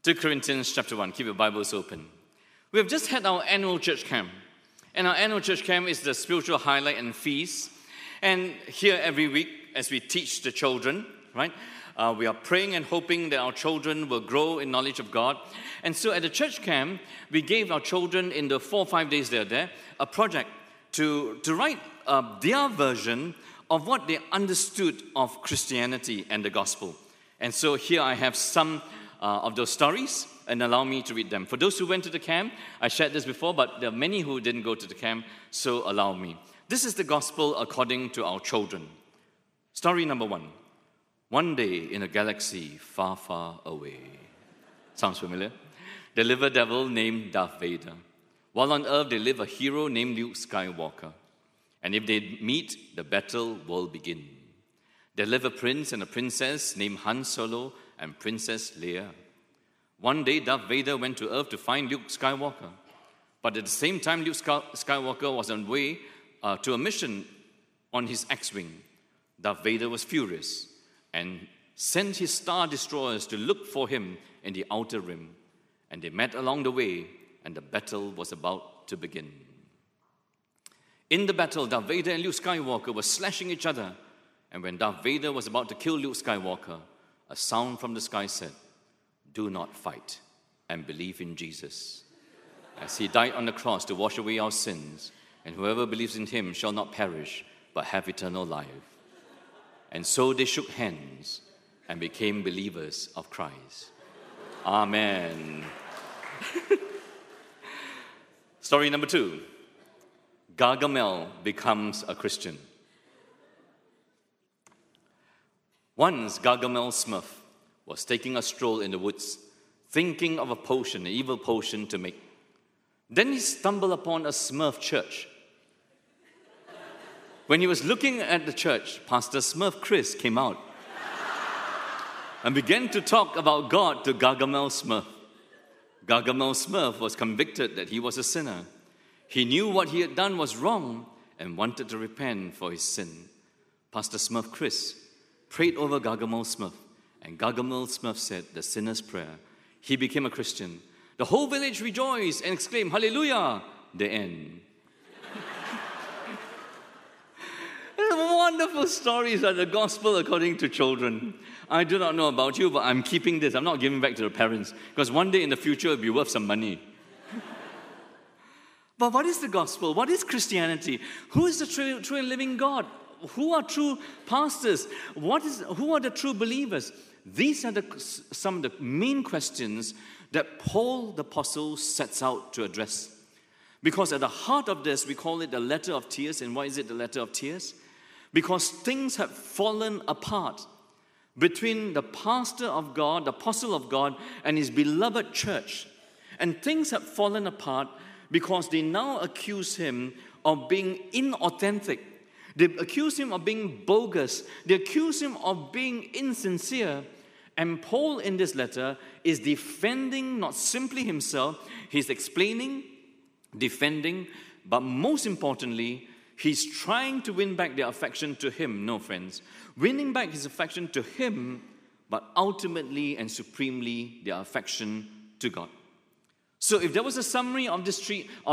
2 Corinthians chapter 1. Keep your Bibles open. We have just had our annual church camp. And our annual church camp is the spiritual highlight and feast. And here every week, as we teach the children, right, we are praying and hoping that our children will grow in knowledge of God. And so at the church camp, we gave our children in the 4 or 5 days they're there, a project to write their version of what they understood of Christianity and the gospel. And so here I have some of those stories, and allow me to read them. For those who went to the camp, I shared this before, but there are many who didn't go to the camp, so allow me. This is the gospel according to our children. Story number 1. One day in a galaxy far, far away. Sounds familiar? They live a devil named Darth Vader. While on Earth, they live a hero named Luke Skywalker. And if they meet, the battle will begin. They live a prince and a princess named Han Solo and Princess Leia. One day, Darth Vader went to Earth to find Luke Skywalker. But at the same time, Luke Skywalker was on the way to a mission on his X-Wing. Darth Vader was furious and sent his Star Destroyers to look for him in the Outer Rim. And they met along the way, and the battle was about to begin. In the battle, Darth Vader and Luke Skywalker were slashing each other. And when Darth Vader was about to kill Luke Skywalker, a sound from the sky said, "Do not fight and believe in Jesus, as he died on the cross to wash away our sins, and whoever believes in him shall not perish, but have eternal life." And so they shook hands and became believers of Christ. Amen. Story number 2. Gargamel becomes a Christian. Once Gargamel Smurf was taking a stroll in the woods, thinking of a potion, an evil potion to make. Then he stumbled upon a Smurf church. When he was looking at the church, Pastor Smurf Chris came out and began to talk about God to Gargamel Smurf. Gargamel Smurf was convicted that he was a sinner. He knew what he had done was wrong and wanted to repent for his sin. Pastor Smurf Chris prayed over Gargamel Smurf, and Gargamel Smurf said the sinner's prayer. He became a Christian. The whole village rejoiced and exclaimed, "Hallelujah!" The end. Wonderful stories are the gospel according to children. I do not know about you, but I'm keeping this. I'm not giving back to the parents, because one day in the future it'll be worth some money. But what is the gospel? What is Christianity? Who is the true and living God? Who are true pastors? Who are the true believers? These are some of the main questions that Paul the Apostle sets out to address. Because at the heart of this, we call it the letter of tears. And why is it the letter of tears? Because things have fallen apart between the pastor of God, the apostle of God, and his beloved church. And things have fallen apart because they now accuse him of being inauthentic. They accuse him of being bogus. They accuse him of being insincere. And Paul in this letter is defending not simply himself, he's explaining, defending, but most importantly, he's trying to win back their affection to him. No, friends. Winning back his affection to him, but ultimately and supremely their affection to God. So if there was a summary of this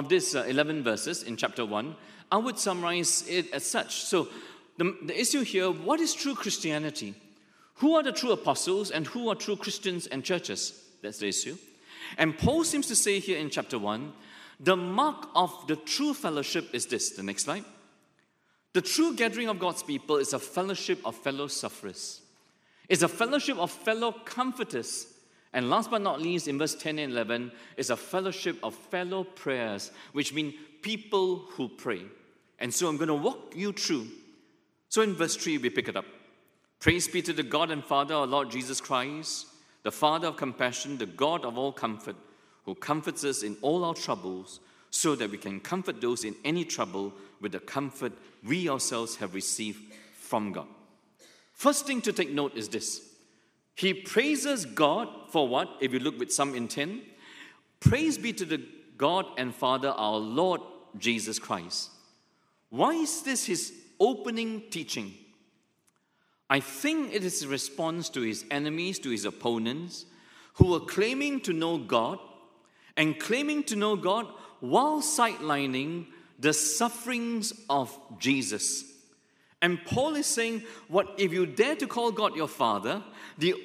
11 verses in chapter 1, I would summarize it as such. So the issue here, what is true Christianity? Who are the true apostles and who are true Christians and churches? That's the issue. And Paul seems to say here in chapter 1, the mark of the true fellowship is this. The next slide. The true gathering of God's people is a fellowship of fellow sufferers. It's a fellowship of fellow comforters. And last but not least, in verse 10 and 11, is a fellowship of fellow prayers, which mean people who pray. And so I'm going to walk you through. So in verse 3, we pick it up. Praise be to the God and Father, our Lord Jesus Christ, the Father of compassion, the God of all comfort, who comforts us in all our troubles, so that we can comfort those in any trouble with the comfort we ourselves have received from God. First thing to take note is this. He praises God for what? If you look with some intent, praise be to the God and Father, our Lord Jesus Christ. Why is this his opening teaching? I think it is a response to his enemies, to his opponents, who were claiming to know God and claiming to know God while sidelining the sufferings of Jesus. And Paul is saying, what if you dare to call God your Father, the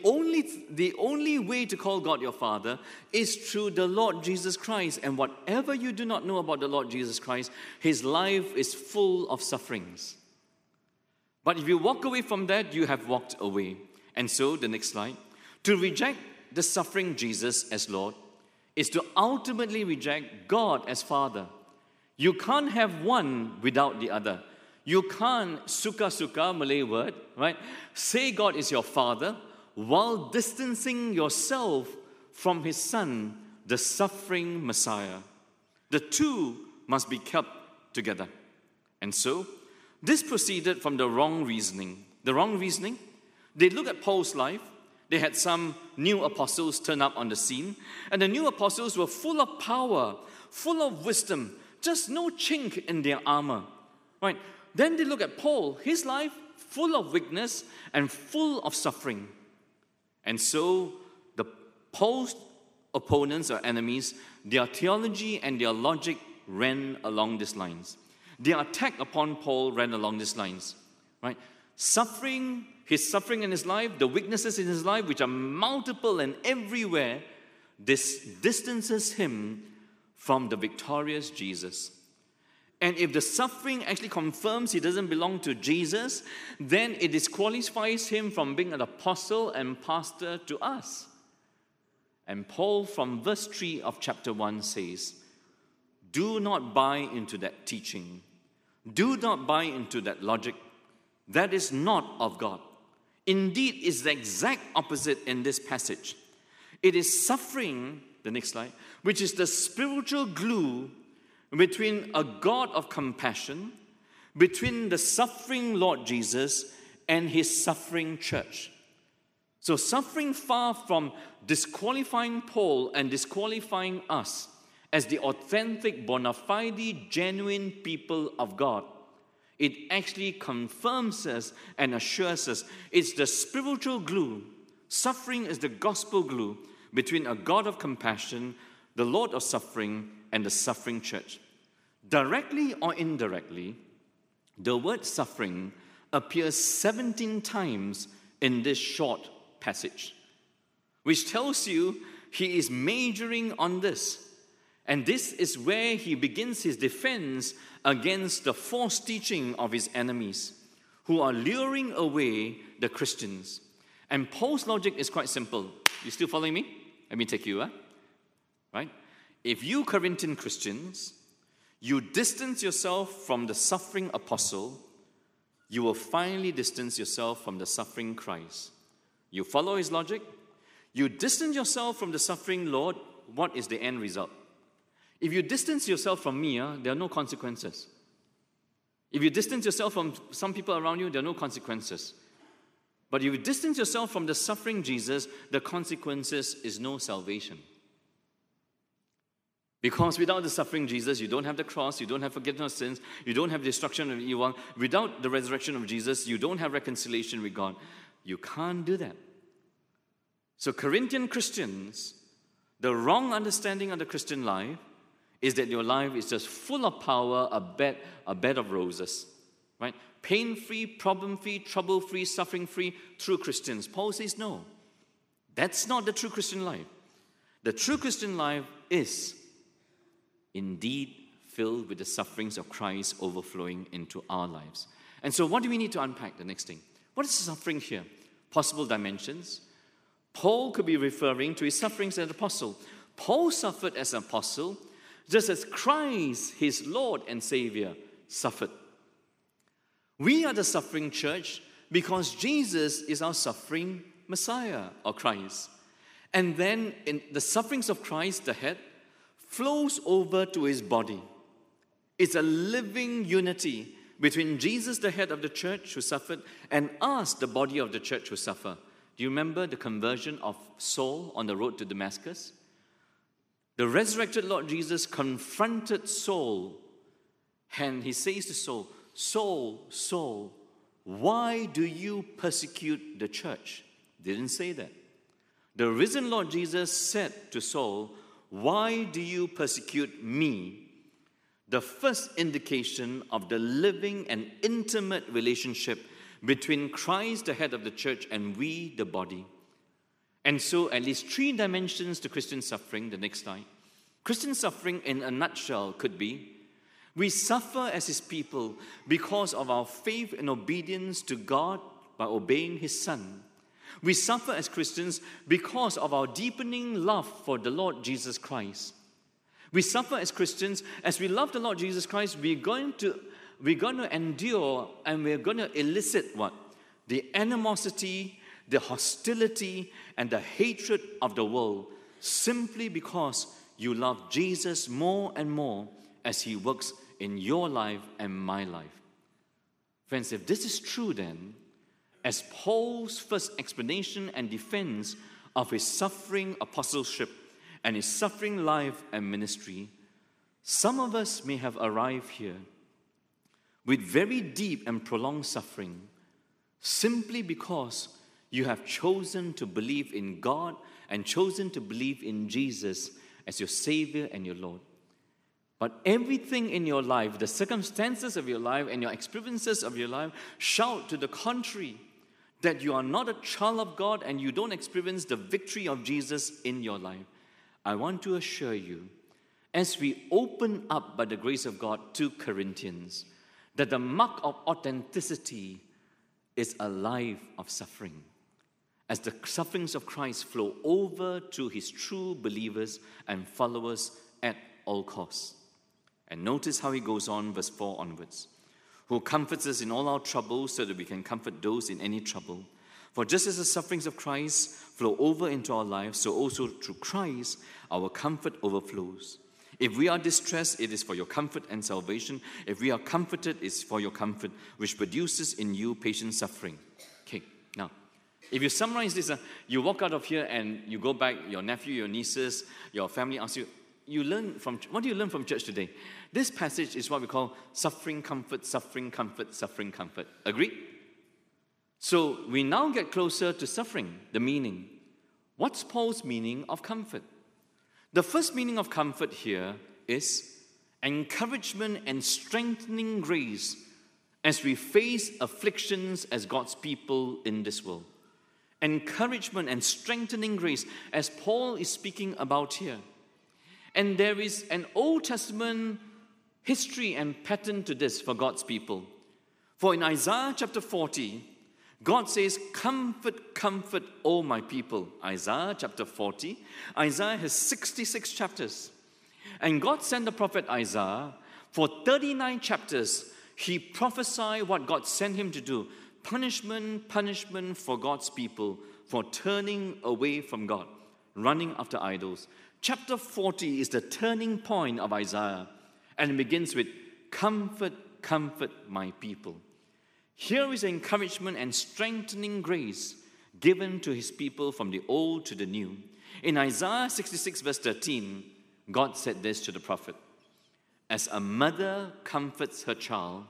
only way to call God your Father is through the Lord Jesus Christ. And whatever you do not know about the Lord Jesus Christ, his life is full of sufferings. But if you walk away from that, you have walked away. And so, the next slide, to reject the suffering Jesus as Lord is to ultimately reject God as Father. You can't have one without the other. You can't, suka, Malay word, right? Say God is your Father while distancing yourself from his Son, the suffering Messiah. The two must be kept together. And so, this proceeded from the wrong reasoning. The wrong reasoning? They look at Paul's life. They had some new apostles turn up on the scene. And the new apostles were full of power, full of wisdom, just no chink in their armor. Right? Then they look at Paul, his life full of weakness and full of suffering. And so the Paul's opponents or enemies, their theology and their logic ran along these lines. Their attack upon Paul ran along these lines. Right? Suffering, his suffering in his life, the weaknesses in his life, which are multiple and everywhere, this distances him from the victorious Jesus. And if the suffering actually confirms he doesn't belong to Jesus, then it disqualifies him from being an apostle and pastor to us. And Paul, from verse 3 of chapter 1, says, do not buy into that teaching. Do not buy into that logic. That is not of God. Indeed, it's the exact opposite in this passage. It is suffering, the next slide, which is the spiritual glue between a God of compassion, between the suffering Lord Jesus and his suffering church. So suffering, far from disqualifying Paul and disqualifying us as the authentic, bona fide, genuine people of God, it actually confirms us and assures us it's the spiritual glue. Suffering is the gospel glue between a God of compassion, the Lord of suffering, and the suffering church. Directly or indirectly, the word suffering appears 17 times in this short passage, which tells you he is majoring on this. And this is where he begins his defense against the false teaching of his enemies, who are luring away the Christians. And Paul's logic is quite simple. You still following me? Let me take you, right? If you Corinthian Christians, you distance yourself from the suffering apostle, you will finally distance yourself from the suffering Christ. You follow his logic? You distance yourself from the suffering Lord, what is the end result? If you distance yourself from me, there are no consequences. If you distance yourself from some people around you, there are no consequences. But if you distance yourself from the suffering Jesus, the consequences is no salvation. Because without the suffering Jesus, you don't have the cross, you don't have forgiveness of sins, you don't have destruction of evil. Without the resurrection of Jesus, you don't have reconciliation with God. You can't do that. So Corinthian Christians, the wrong understanding of the Christian life is that your life is just full of power, a bed of roses, right? Pain-free, problem-free, trouble-free, suffering-free, true Christians. Paul says no. That's not the true Christian life. The true Christian life is indeed filled with the sufferings of Christ overflowing into our lives. And so what do we need to unpack? The next thing. What is suffering here? Possible dimensions. Paul could be referring to his sufferings as an apostle. Paul suffered as an apostle just as Christ, his Lord and Savior, suffered. We are the suffering church because Jesus is our suffering Messiah or Christ. And then in the sufferings of Christ, the head, flows over to his body. It's a living unity between Jesus, the head of the church who suffered, and us, the body of the church who suffer. Do you remember the conversion of Saul on the road to Damascus? The resurrected Lord Jesus confronted Saul, and he says to Saul, Saul, Saul, why do you persecute the church? Didn't say that. the risen Lord Jesus said to Saul, "Why do you persecute me?" The first indication of the living and intimate relationship between Christ, the head of the church, and we, the body. And so, at least 3 dimensions to Christian suffering the next slide. Christian suffering, in a nutshell, could be we suffer as His people because of our faith and obedience to God by obeying His Son. We suffer as Christians because of our deepening love for the Lord Jesus Christ. We suffer as Christians as we love the Lord Jesus Christ. We're going to endure, and we're going to elicit what? The animosity, the hostility, and the hatred of the world, simply because you love Jesus more and more as He works in your life and my life. Friends, if this is true, then, as Paul's first explanation and defense of his suffering apostleship and his suffering life and ministry, some of us may have arrived here with very deep and prolonged suffering simply because you have chosen to believe in God and chosen to believe in Jesus as your Savior and your Lord. But everything in your life, the circumstances of your life and your experiences of your life shout to the contrary, that you are not a child of God and you don't experience the victory of Jesus in your life. I want to assure you, as we open up by the grace of God to Corinthians, that the mark of authenticity is a life of suffering, as the sufferings of Christ flow over to His true believers and followers at all costs. And notice how he goes on, verse 4 onwards. Who comforts us in all our troubles so that we can comfort those in any trouble. For just as the sufferings of Christ flow over into our lives, so also through Christ our comfort overflows. If we are distressed, it is for your comfort and salvation. If we are comforted, it is for your comfort, which produces in you patient suffering. Okay, now, if you summarize this, you walk out of here and you go back, your nephew, your nieces, your family asks you, what do you learn from church today? This passage is what we call suffering, comfort, suffering, comfort, suffering, comfort. Agree? So we now get closer to suffering, the meaning. What's Paul's meaning of comfort? The first meaning of comfort here is encouragement and strengthening grace as we face afflictions as God's people in this world. Encouragement and strengthening grace, as Paul is speaking about here. And there is an Old Testament history and pattern to this for God's people. For in Isaiah chapter 40, God says, "Comfort, comfort, O my people." Isaiah chapter 40. Isaiah has 66 chapters. And God sent the prophet Isaiah. For 39 chapters, he prophesied what God sent him to do. Punishment, punishment for God's people for turning away from God, running after idols. Chapter 40 is the turning point of Isaiah, and it begins with, "Comfort, comfort my people." Here is encouragement and strengthening grace given to His people from the old to the new. In Isaiah 66 verse 13, God said this to the prophet, "As a mother comforts her child,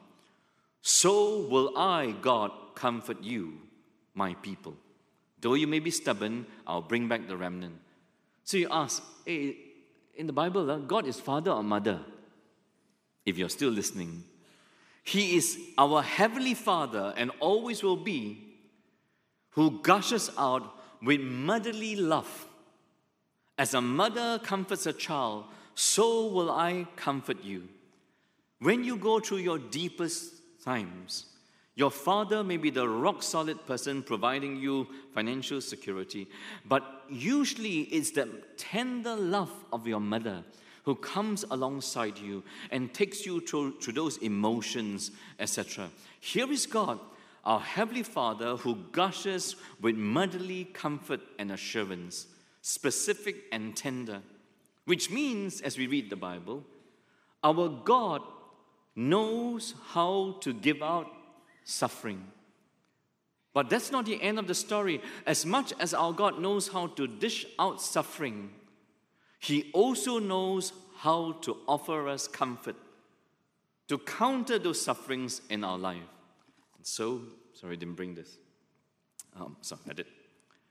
so will I, God, comfort you, my people. Though you may be stubborn, I'll bring back the remnant." So you ask, in the Bible, God is father or mother? If you're still listening, He is our heavenly Father and always will be, who gushes out with motherly love. As a mother comforts a child, so will I comfort you. When you go through your deepest times, your father may be the rock-solid person providing you financial security, but usually it's the tender love of your mother who comes alongside you and takes you through those emotions, etc. Here is God, our Heavenly Father, who gushes with motherly comfort and assurance, specific and tender, which means, as we read the Bible, our God knows how to give out suffering. But that's not the end of the story. As much as our God knows how to dish out suffering, He also knows how to offer us comfort, to counter those sufferings in our life. And so, sorry, I didn't bring this. I did.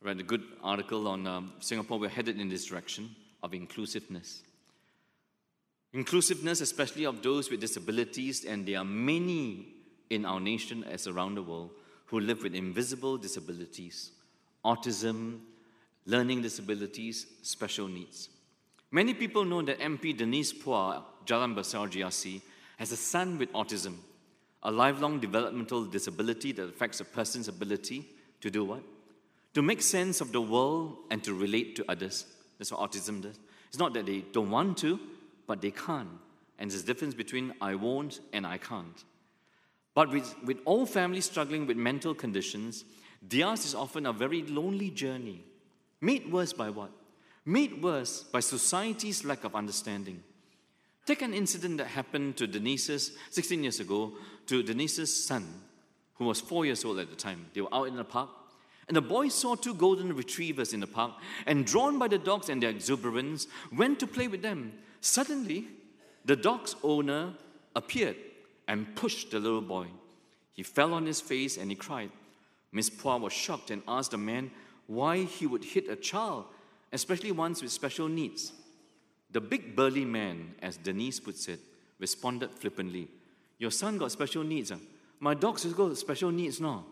I read a good article on Singapore. We're headed in this direction of inclusiveness. Inclusiveness, especially of those with disabilities, and there are many in our nation as around the world who live with invisible disabilities, autism, learning disabilities, special needs. Many people know that MP Denise Phua, Jalan Besar GRC, has a son with autism, a lifelong developmental disability that affects a person's ability to do what? To make sense of the world and to relate to others. That's what autism does. It's not that they don't want to, but they can't. And there's a difference between I won't and I can't. But with all families struggling with mental conditions, theirs is often a very lonely journey. Made worse by what? Made worse by society's lack of understanding. Take an incident that happened to 16 years ago, to Denise's son, who was 4 years old at the time. They were out in the park, and the boy saw 2 golden retrievers in the park, and drawn by the dogs and their exuberance, went to play with them. Suddenly, the dog's owner appeared and pushed the little boy. He fell on his face and he cried. Miss Phua was shocked and asked the man why he would hit a child, especially ones with special needs. The big burly man, as Denise puts it, responded flippantly, "Your son got special needs. Huh? My dog's got special needs now."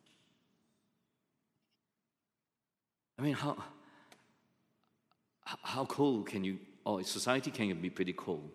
I mean, how cold can you, or society can be pretty cold.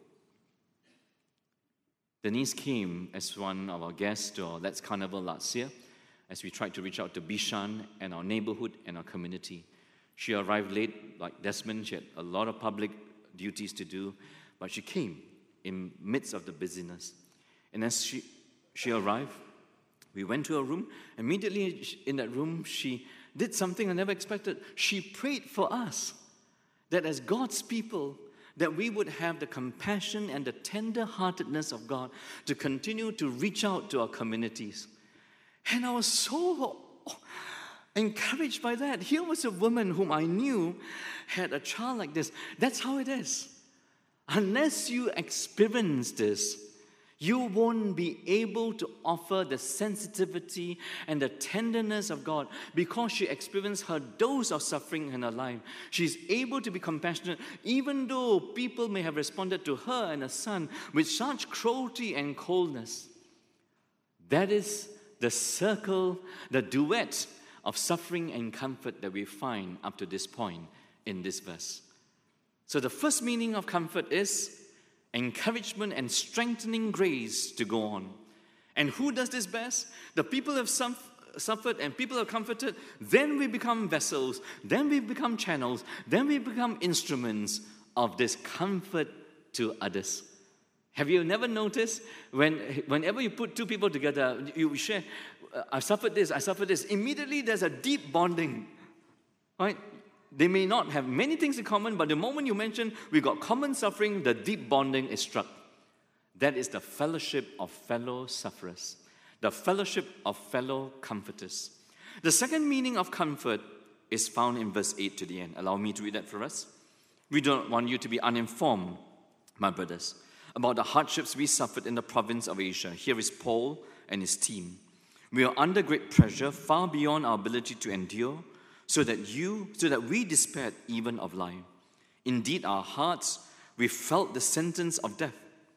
Denise came as one of our guests to our Let's Carnival last year, as we tried to reach out to Bishan and our neighborhood and our community. She arrived late, like Desmond. She had a lot of public duties to do, but she came in midst of the busyness. And as she arrived, we went to her room. Immediately in that room, she did something I never expected. She prayed for us, that as God's people, that we would have the compassion and the tender-heartedness of God to continue to reach out to our communities. And I was so encouraged by that. Here was a woman whom I knew had a child like this. That's how it is. Unless you experience this, you won't be able to offer the sensitivity and the tenderness of God, because she experienced her dose of suffering in her life. She's able to be compassionate, even though people may have responded to her and her son with such cruelty and coldness. That is the circle, the duet of suffering and comfort that we find up to this point in this verse. So the first meaning of comfort is encouragement and strengthening grace to go on. And who does this best? The people have suffered and people are comforted. Then we become vessels. Then we become channels. Then we become instruments of this comfort to others. Have you never noticed whenever you put 2 people together, you share, I suffered this, immediately there's a deep bonding, right? They may not have many things in common, but the moment you mention we got common suffering, the deep bonding is struck. That is the fellowship of fellow sufferers, the fellowship of fellow comforters. The second meaning of comfort is found in verse 8 to the end. Allow me to read that for us. We don't want you to be uninformed, my brothers, about the hardships we suffered in the province of Asia. Here is Paul and his team. We are under great pressure, far beyond our ability to endure, so that we despaired even of life. Indeed, our hearts, we felt the sentence of death.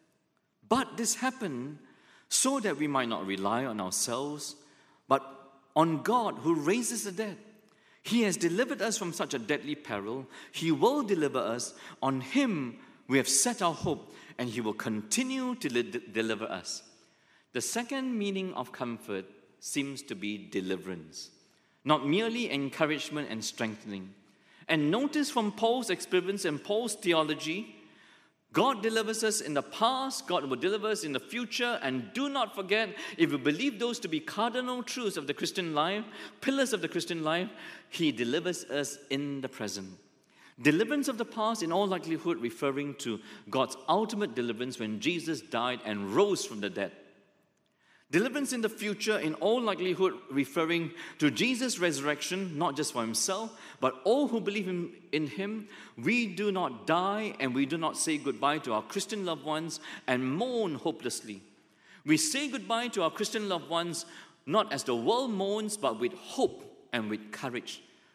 But this happened so that we might not rely on ourselves, but on God who raises the dead. He has delivered us from such a deadly peril. He will deliver us. On Him we have set our hope, and He will continue to deliver us. The second meaning of comfort seems to be deliverance, not merely encouragement and strengthening. And notice from Paul's experience and Paul's theology, God delivers us in the past, God will deliver us in the future, and do not forget, if you believe those to be cardinal truths of the Christian life, pillars of the Christian life, He delivers us in the present. Deliverance of the past, in all likelihood, referring to God's ultimate deliverance when Jesus died and rose from the dead. Deliverance in the future, in all likelihood, referring to Jesus' resurrection, not just for Himself, but all who believe in Him. We do not die and we do not say goodbye to our Christian loved ones and mourn hopelessly. We say goodbye to our Christian loved ones not as the world mourns, but with hope and with courage.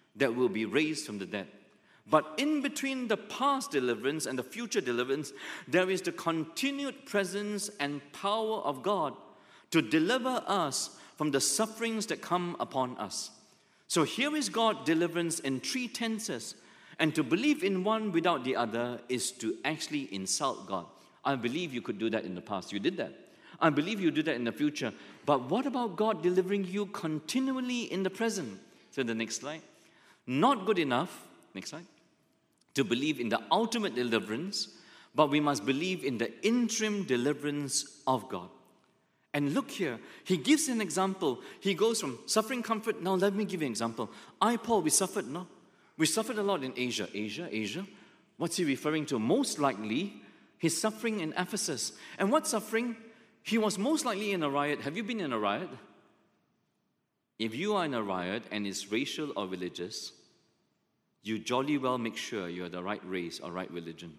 that will be raised from the dead. But in between the past deliverance and the future deliverance, there is the continued presence and power of God to deliver us from the sufferings that come upon us. So here is God's deliverance in three tenses. And to believe in one without the other is to actually insult God. I believe you could do that in the past. You did that. I believe you do that in the future. But what about God delivering you continually in the present? So the next slide. Not good enough, next slide, to believe in the ultimate deliverance, but we must believe in the interim deliverance of God. And look here, he gives an example. He goes from suffering, comfort. Now let me give you an example. Paul, we suffered, no? We suffered a lot in Asia. Asia. What's he referring to? Most likely, his suffering in Ephesus. And what suffering? He was most likely in a riot. Have you been in a riot? If you are in a riot and it's racial or religious, you jolly well make sure you're the right race or right religion.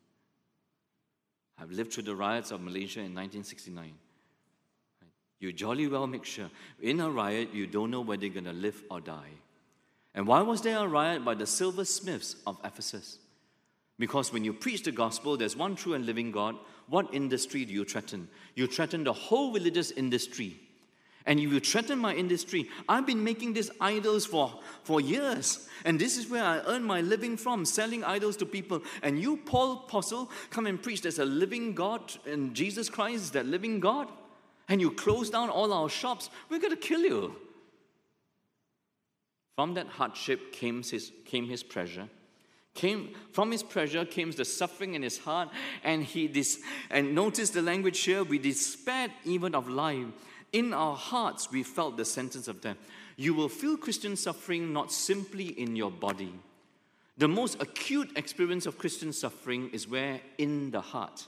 I've lived through the riots of Malaysia in 1969. You jolly well make sure. In a riot, you don't know whether you're going to live or die. And why was there a riot by the silversmiths of Ephesus? Because when you preach the gospel, there's one true and living God. What industry do you threaten? You threaten the whole religious industry. And if you threaten my industry, I've been making these idols for years. And this is where I earn my living from, selling idols to people. And you, Paul Apostle, come and preach there's a living God and Jesus Christ is that living God. And you close down all our shops. We're going to kill you. From that hardship came his pressure. From his pressure came the suffering in his heart. And notice the language here, we despaired even of life. In our hearts, we felt the sentence of death. You will feel Christian suffering not simply in your body. The most acute experience of Christian suffering is where? In the heart.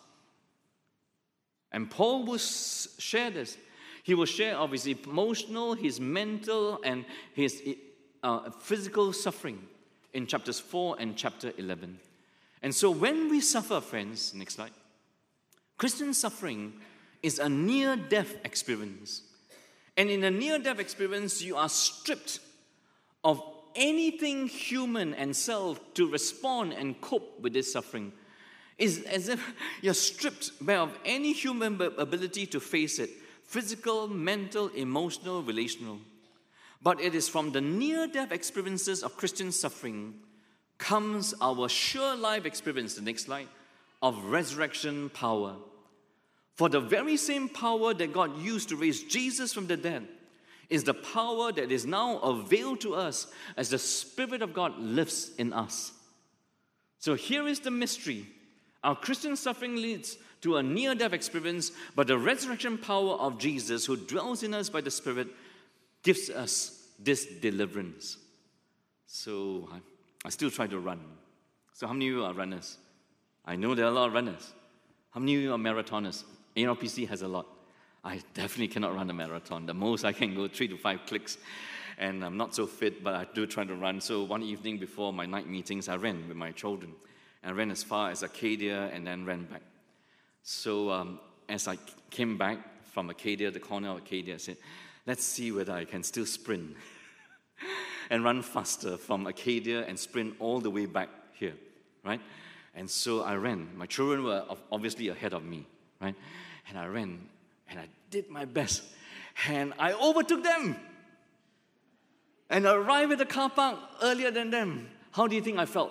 And Paul will share this. He will share of his emotional, his mental, and his physical suffering in chapters 4 and chapter 11. And so when we suffer, friends, next slide, Christian suffering is a near-death experience. And in a near-death experience, you are stripped of anything human and self to respond and cope with this suffering. It's as if you're stripped of any human ability to face it. Physical, mental, emotional, relational. But it is from the near-death experiences of Christian suffering comes our sure life experience, the next slide, of resurrection power. For the very same power that God used to raise Jesus from the dead is the power that is now availed to us as the Spirit of God lives in us. So here is the mystery. Our Christian suffering leads to a near-death experience, but the resurrection power of Jesus, who dwells in us by the Spirit, gives us this deliverance. So I still try to run. So how many of you are runners? I know there are a lot of runners. How many of you are marathoners? ARPC has a lot. I definitely cannot run a marathon. The most I can go 3 to 5 clicks. And I'm not so fit, but I do try to run. So one evening before my night meetings, I ran with my children. I ran as far as Arcadia and then ran back. So as I came back from Arcadia, the corner of Arcadia, I said, let's see whether I can still sprint and run faster from Arcadia and sprint all the way back here, right? And so I ran. My children were obviously ahead of me, right? And I ran, and I did my best. And I overtook them. And I arrived at the car park earlier than them. How do you think I felt?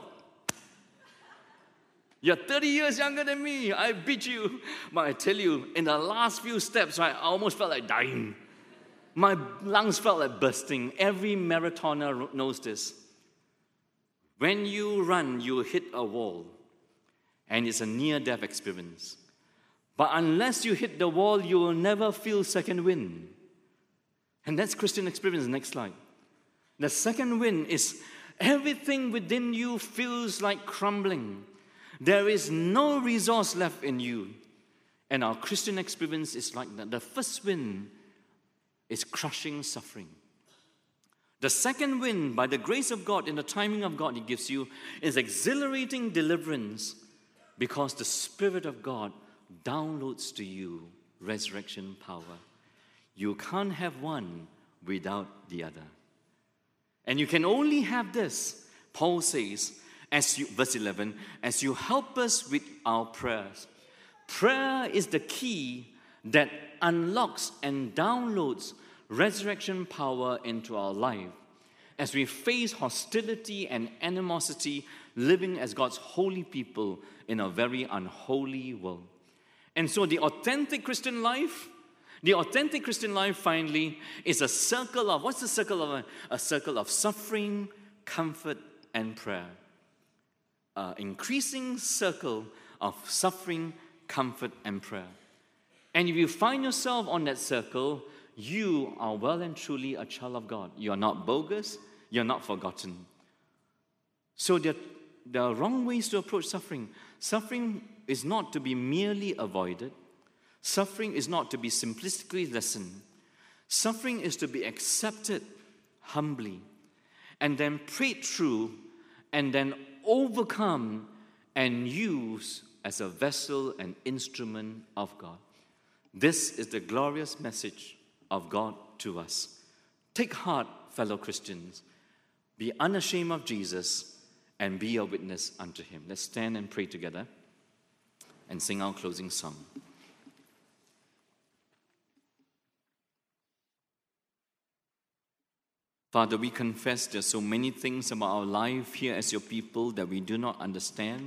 You're 30 years younger than me. I beat you. But I tell you, in the last few steps, right, I almost felt like dying. My lungs felt like bursting. Every marathoner knows this. When you run, you hit a wall. And it's a near-death experience. But unless you hit the wall, you will never feel second wind. And that's Christian experience. Next slide. The second wind is everything within you feels like crumbling. There is no resource left in you. And our Christian experience is like that. The first wind is crushing suffering. The second wind, by the grace of God, in the timing of God He gives you, is exhilarating deliverance because the Spirit of God downloads to you resurrection power. You can't have one without the other. And you can only have this, Paul says, verse 11, as you help us with our prayers. Prayer is the key that unlocks and downloads resurrection power into our life as we face hostility and animosity, living as God's holy people in a very unholy world. And so the authentic Christian life, finally, is a circle of, what's the circle of? A circle of suffering, comfort, and prayer. Increasing circle of suffering, comfort, and prayer. And if you find yourself on that circle, you are well and truly a child of God. You are not bogus. You're not forgotten. So there are wrong ways to approach suffering. Suffering is not to be merely avoided. Suffering is not to be simplistically lessened. Suffering is to be accepted humbly and then prayed through and then overcome and used as a vessel and instrument of God. This is the glorious message of God to us. Take heart, fellow Christians. Be unashamed of Jesus and be a witness unto him. Let's stand and pray together and sing our closing song. Father, we confess there are so many things about our life here as your people that we do not understand.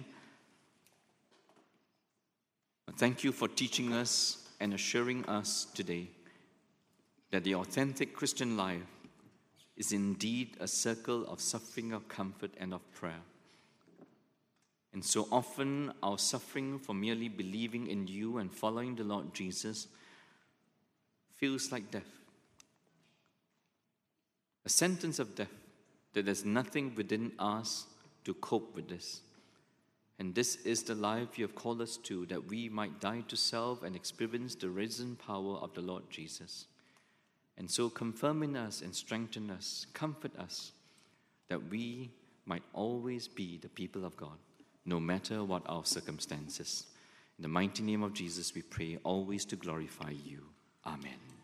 But thank you for teaching us and assuring us today that the authentic Christian life is indeed a circle of suffering, of comfort, and of prayer. And so often our suffering for merely believing in you and following the Lord Jesus feels like death. A sentence of death, that there's nothing within us to cope with this. And this is the life you have called us to, that we might die to self and experience the risen power of the Lord Jesus. And so confirm in us and strengthen us, comfort us, that we might always be the people of God, no matter what our circumstances. In the mighty name of Jesus we pray, always to glorify you. Amen.